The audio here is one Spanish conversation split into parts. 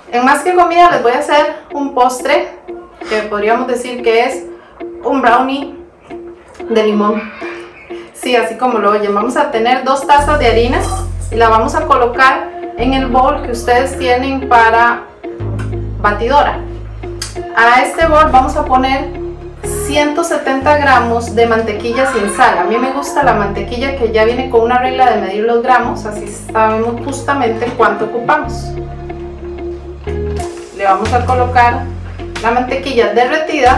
En Más que Comida les voy a hacer un postre que podríamos decir que es un brownie de limón. Sí, así como lo oyen. Vamos a tener 2 tazas de harina y la vamos a colocar en el bol que ustedes tienen para batidora. A este bol vamos a poner 170 gramos de mantequilla sin sal. A mí me gusta la mantequilla que ya viene con una regla de medir los gramos, así sabemos justamente cuánto ocupamos. Le vamos a colocar la mantequilla derretida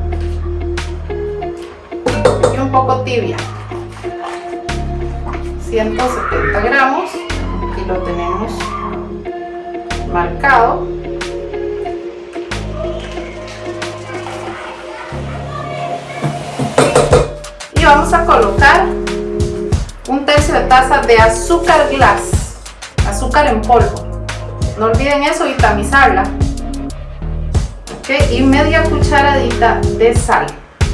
y un poco tibia. 170 gramos, aquí lo tenemos marcado. Y vamos a colocar 1/3 de taza de azúcar glass, azúcar en polvo. No olviden eso y tamizarla. Okay, y media cucharadita de sal.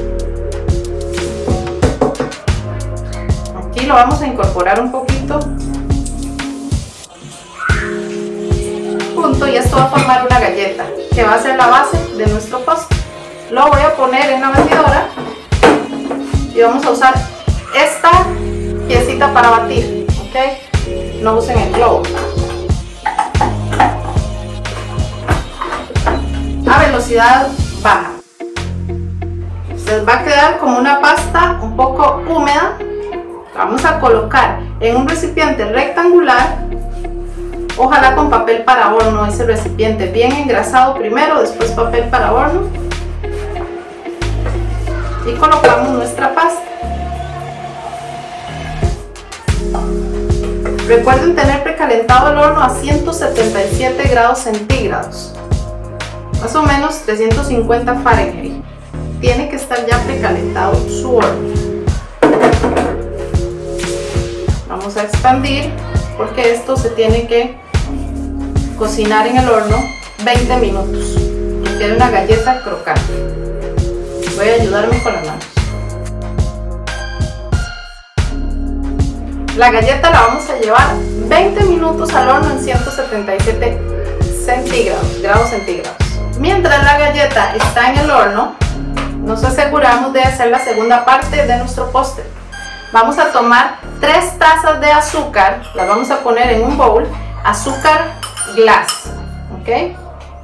Aquí lo vamos a incorporar un poquito. Punto, y esto va a formar una galleta que va a ser la base de nuestro postre. Lo voy a poner en la batidora y vamos a usar esta piecita para batir. ¿Okay? No usen el globo. A velocidad baja. Les va a quedar como una pasta un poco húmeda. Vamos a colocar en un recipiente rectangular, ojalá con papel para horno, ese recipiente bien engrasado primero, después papel para horno, y colocamos nuestra pasta. Recuerden tener precalentado el horno a 177 grados centígrados. Más o menos 350 Fahrenheit. Tiene que estar ya precalentado su horno. Vamos a expandir porque esto se tiene que cocinar en el horno 20 minutos. Que quede una galleta crocante. Voy a ayudarme con las manos. La galleta la vamos a llevar 20 minutos al horno en 177 grados centígrados. Mientras la galleta está en el horno, nos aseguramos de hacer la segunda parte de nuestro postre. Vamos a tomar 3 tazas de azúcar, las vamos a poner en un bowl, azúcar glass, ¿ok?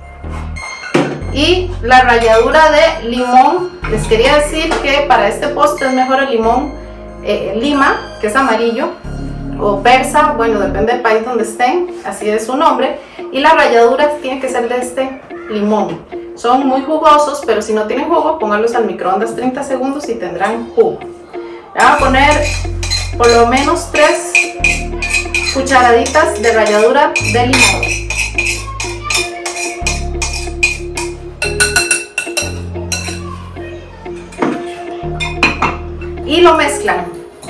Y la ralladura de limón. Les quería decir que para este postre es mejor el limón lima, que es amarillo, o persa, bueno, depende del país donde estén, así es su nombre. Y la ralladura tiene que ser de este limón. Son muy jugosos, pero si no tienen jugo, pónganlos al microondas 30 segundos y tendrán jugo. Le voy a poner por lo menos 3 cucharaditas de ralladura de limón. Y lo mezclan.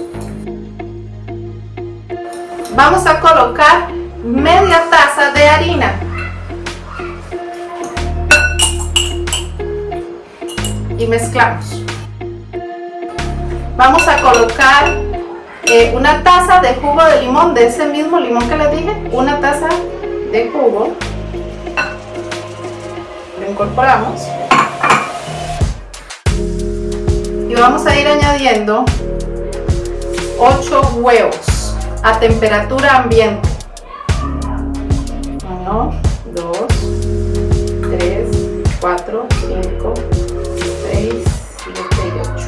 Vamos a colocar media taza de harina. Y mezclamos. Vamos a colocar una taza de jugo de limón, de ese mismo limón que les dije, una taza de jugo. Lo incorporamos. Y vamos a ir añadiendo 8 huevos a temperatura ambiente. 1, 2, 3, 4, 5, 6, 7 y 8.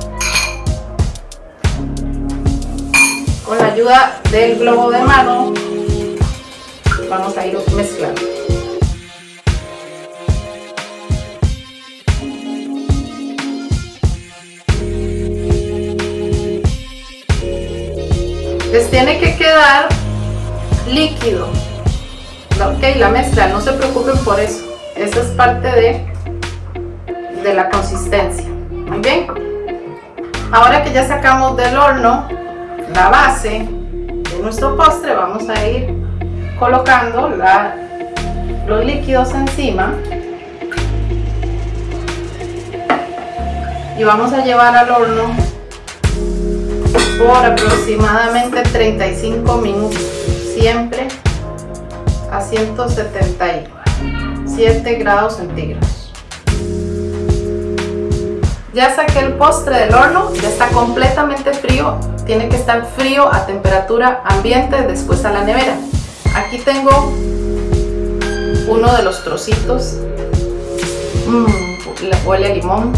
Con la ayuda del globo de mano vamos a ir mezclando. Les tiene que quedar líquido, ok, la mezcla, no se preocupen por eso, esa es parte de la consistencia. Muy bien, ahora que ya sacamos del horno la base de nuestro postre, vamos a ir colocando los líquidos encima y vamos a llevar al horno por aproximadamente 35 minutos, siempre a 170 7 grados centígrados. Ya saqué el postre del horno, ya está completamente frío. Tiene que estar frío a temperatura ambiente, después a la nevera. Aquí tengo uno de los trocitos. Huele a limón.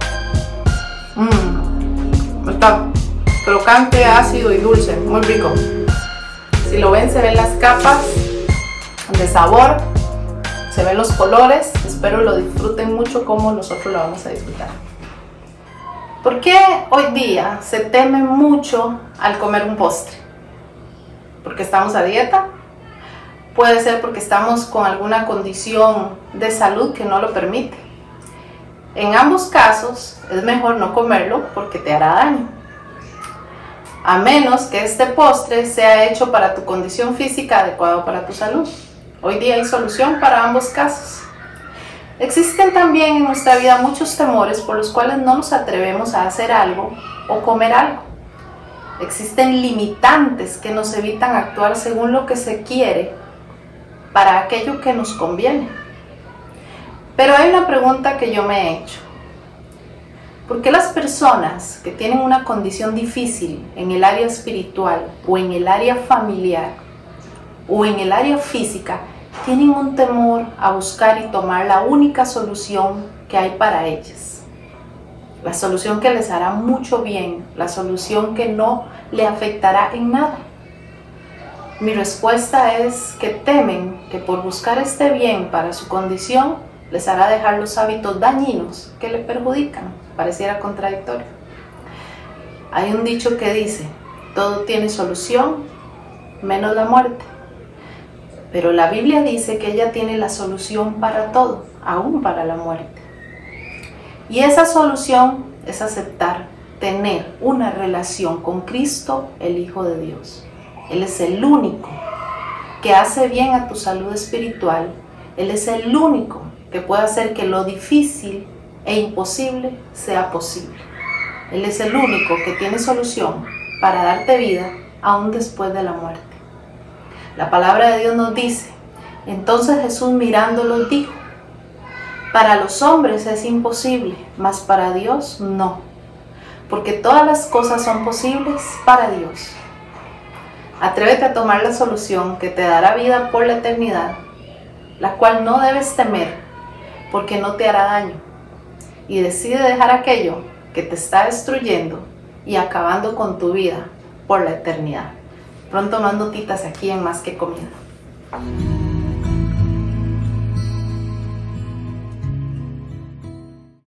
Está crocante, ácido y dulce, muy rico. Si lo ven, se ven las capas de sabor, se ven los colores. Espero lo disfruten mucho como nosotros lo vamos a disfrutar. ¿Por qué hoy día se teme mucho al comer un postre? ¿Porque estamos a dieta? Puede ser porque estamos con alguna condición de salud que no lo permite. En ambos casos es mejor no comerlo porque te hará daño. A menos que este postre sea hecho para tu condición física adecuado para tu salud. Hoy día hay solución para ambos casos. Existen también en nuestra vida muchos temores por los cuales no nos atrevemos a hacer algo o comer algo. Existen limitantes que nos evitan actuar según lo que se quiere para aquello que nos conviene. Pero hay una pregunta que yo me he hecho. ¿Por qué las personas que tienen una condición difícil en el área espiritual o en el área familiar o en el área física tienen un temor a buscar y tomar la única solución que hay para ellas? La solución que les hará mucho bien, la solución que no le afectará en nada. Mi respuesta es que temen que por buscar este bien para su condición les hará dejar los hábitos dañinos que le perjudican. Pareciera contradictorio. Hay un dicho que dice: todo tiene solución menos la muerte. Pero la Biblia dice que ella tiene la solución para todo, aún para la muerte. Y esa solución es aceptar, tener una relación con Cristo, el Hijo de Dios. Él es el único que hace bien a tu salud espiritual. Él es el único que puede hacer que lo difícil e imposible sea posible. Él es el único que tiene solución para darte vida aún después de la muerte. La palabra de Dios nos dice: entonces Jesús mirándolos dijo: para los hombres es imposible, mas para Dios no, porque todas las cosas son posibles para Dios. Atrévete a tomar la solución que te dará vida por la eternidad, la cual no debes temer, porque no te hará daño. Y decide dejar aquello que te está destruyendo y acabando con tu vida por la eternidad. Pronto más notitas aquí en Más que Comida.